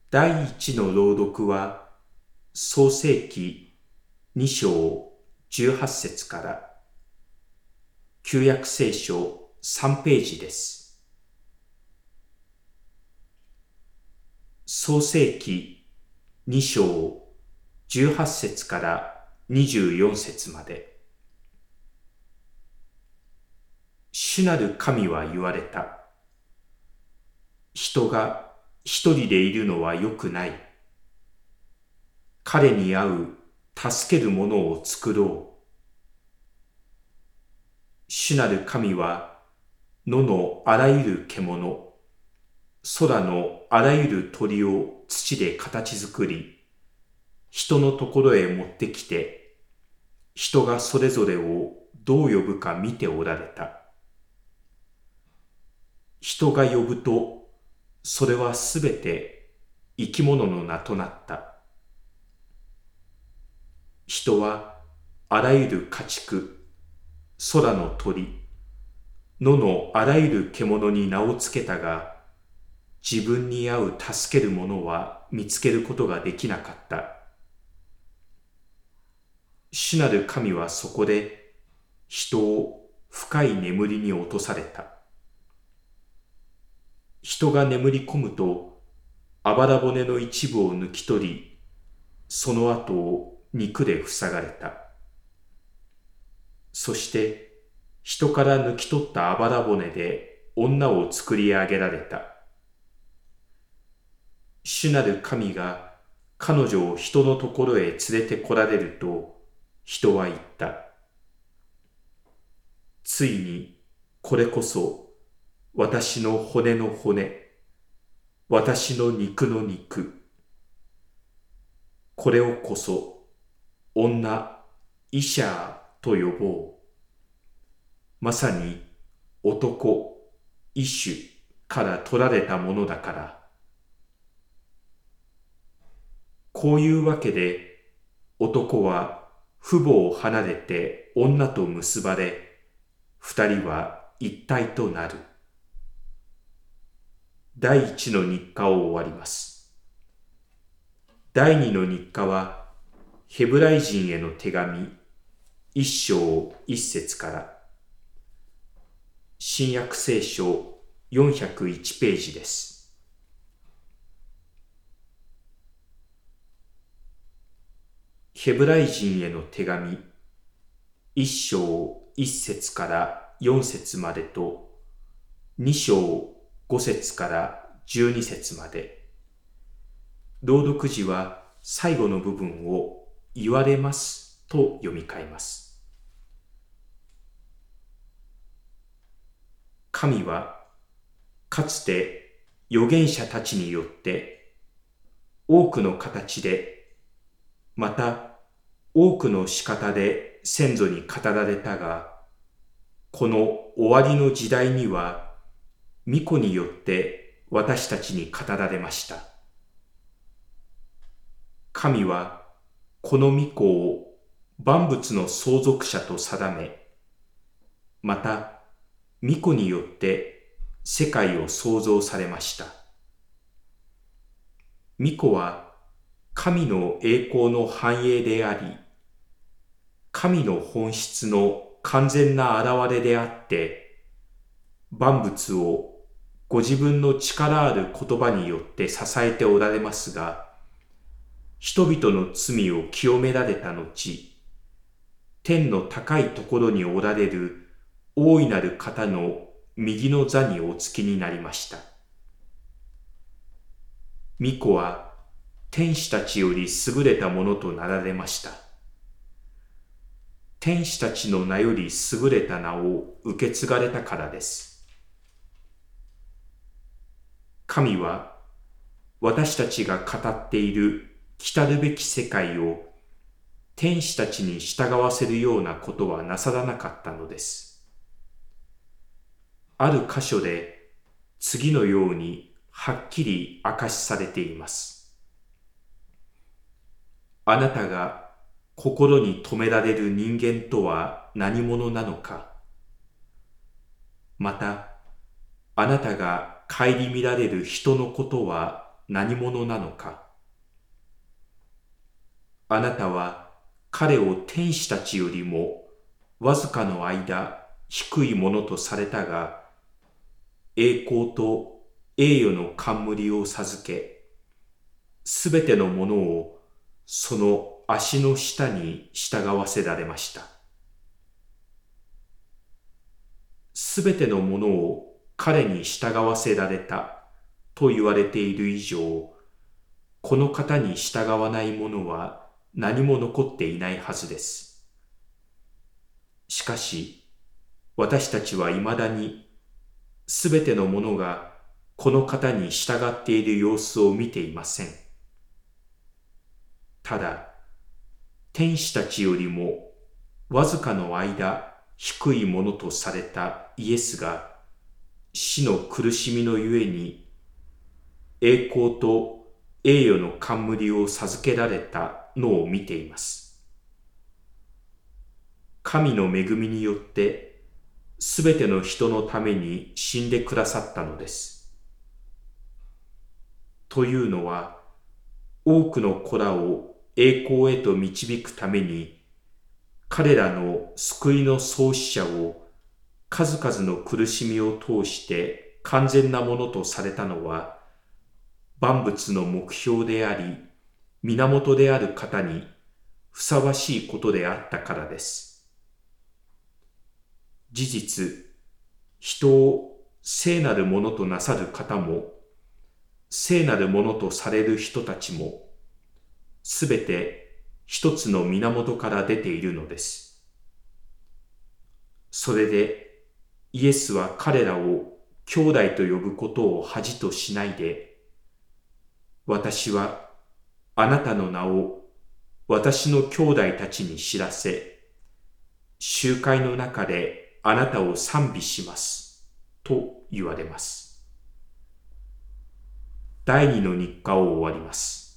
第一の朗読は、創世記2章18節から旧約聖書3ページです。創世記2章18節から24節まで。主なる神は言われた。人が一人でいるのは良くない。彼に合う助けるものを作ろう。主なる神は野のあらゆる獣、空のあらゆる鳥を土で形作り、人のところへ持ってきて、人がそれぞれをどう呼ぶか見ておられた。人が呼ぶと、それはすべて生き物の名となった。人はあらゆる家畜、空の鳥、野のあらゆる獣に名をつけたが、自分に合う助けるものは見つけることができなかった。主なる神はそこで人を深い眠りに落とされた。人が眠り込むと、あばら骨の一部を抜き取り、その後を肉で塞がれた。そして人から抜き取ったあばら骨で女を作り上げられた。主なる神が彼女を人のところへ連れて来られると、人は言った。ついにこれこそ私の骨の骨、私の肉の肉。これをこそ女イシャーと呼ぼう。まさに男イシュから取られたものだから。こういうわけで男は父母を離れて女と結ばれ、二人は一体となる。第一の日課を終わります。第二の日課はヘブライ人への手紙一章一節から。新約聖書401ページです。ヘブライ人への手紙一章一節から四節までと二章五節から12節まで。朗読時は最後の部分を言われますと読み替えます。神はかつて預言者たちによって多くの形で、また多くの仕方で先祖に語られたが、この終わりの時代には御子によって私たちに語られました。神はこの御子を万物の相続者と定め、また御子によって世界を創造されました。御子は神の栄光の繁栄であり、神の本質の完全な現れであって、万物をご自分の力ある言葉によって支えておられますが、人々の罪を清められた後、天の高いところにおられる大いなる方の右の座におつきになりました。御子は天使たちより優れたものとなられました。天使たちの名より優れた名を受け継がれたからです。神は私たちが語っている来るべき世界を天使たちに従わせるようなことはなさらなかったのです。ある箇所で次のようにはっきり明かしされています。あなたが心に留められる人間とは何者なのか。また、あなたが顧みられる人のことは何者なのか。あなたは彼を天使たちよりもわずかの間低いものとされたが、栄光と栄誉の冠を授け、すべてのものをその足の下に従わせられました。すべてのものを彼に従わせられたと言われている以上、この方に従わないものは何も残っていないはずです。しかし、私たちはいまだにすべてのものがこの方に従っている様子を見ていません。ただ、天使たちよりもわずかの間低いものとされたイエスが死の苦しみのゆえに栄光と栄誉の冠を授けられたのを見ています。神の恵みによってすべての人のために死んでくださったのです。というのは、多くの子らを栄光へと導くために、彼らの救いの創始者を数々の苦しみを通して完全なものとされたのは、万物の目標であり、源である方にふさわしいことであったからです。事実、人を聖なるものとなさる方も、聖なるものとされる人たちも、すべて一つの源から出ているのです。それで、イエスは彼らを兄弟と呼ぶことを恥としないで、私はあなたの名を私の兄弟たちに知らせ、集会の中であなたを賛美します、と言われます。第二の日課を終わります。